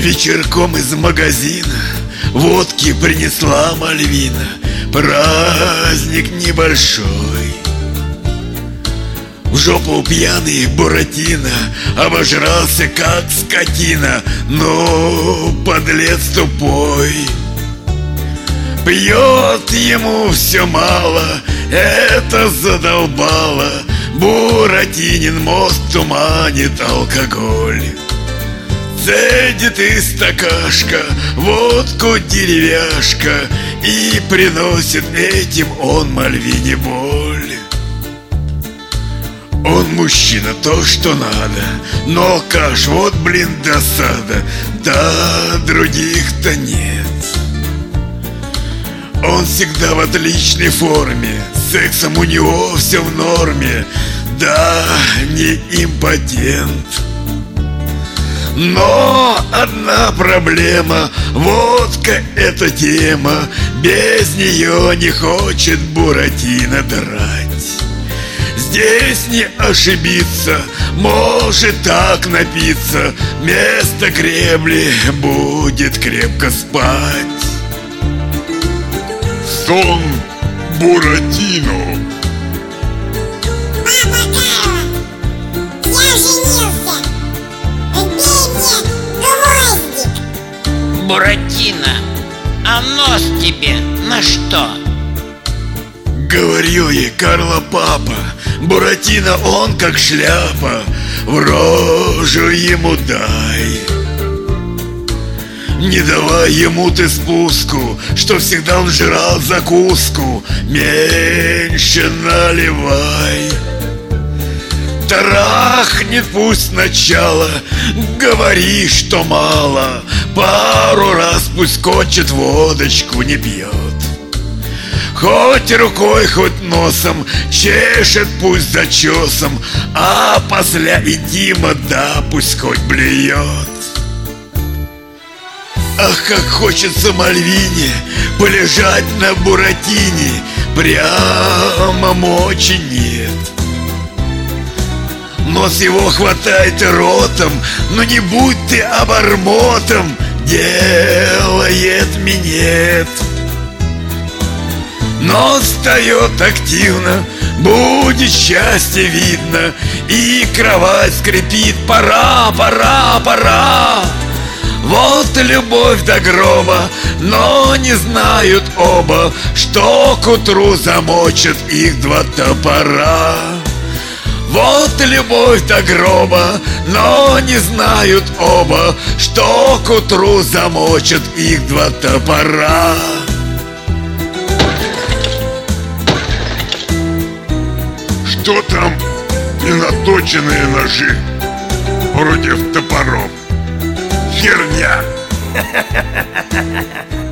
Вечерком из магазина водки принесла Мальвина. Праздник небольшой. В жопу пьяный Буратино обожрался как скотина. Ну, подлец тупой. Пьет ему все мало, это задолбало. Буратинин мозг туманит алкоголь. Цедит из стакашка водку деревяшка, и приносит этим он Мальвине боль. Он мужчина, то, что надо, но каш, вот, блин, досада. Да, других-то нет. Он всегда в отличной форме, сексом у него все в норме. Да, не импотент. Но одна проблема, водка — это тема. Без нее не хочет Буратино драть. Здесь не ошибиться, может так напиться. Вместо гребли будет крепко спать. Сон Буратино. Папа Карло, я женился. Вбей мне гвоздик. Буратино, а нос тебе на что? Говорил ей Карло папа, Буратино он как шляпа, в рожу ему дай. Не давай ему ты спуску, что всегда он жрал закуску. Меньше наливай. Трахнет пусть сначала, говори, что мало. Пару раз пусть кончит, водочку не пьет. Хоть рукой, хоть носом, чешет пусть зачесом, а после интима, да, пусть хоть блюет. Ах, как хочется Мальвине полежать на Буратине, прямо мочи нет. Нос его хватает ротом, но не будь ты обормотом, делает минет. Но встает активно, будет счастье видно, и кровать скрипит: пора, пора, пора. Вот любовь до гроба, но не знают оба, что к утру замочат их два топора. Вот любовь до гроба, но не знают оба, что к утру замочат их два топора. Что там ненаточенные ножи против топоров? Херня!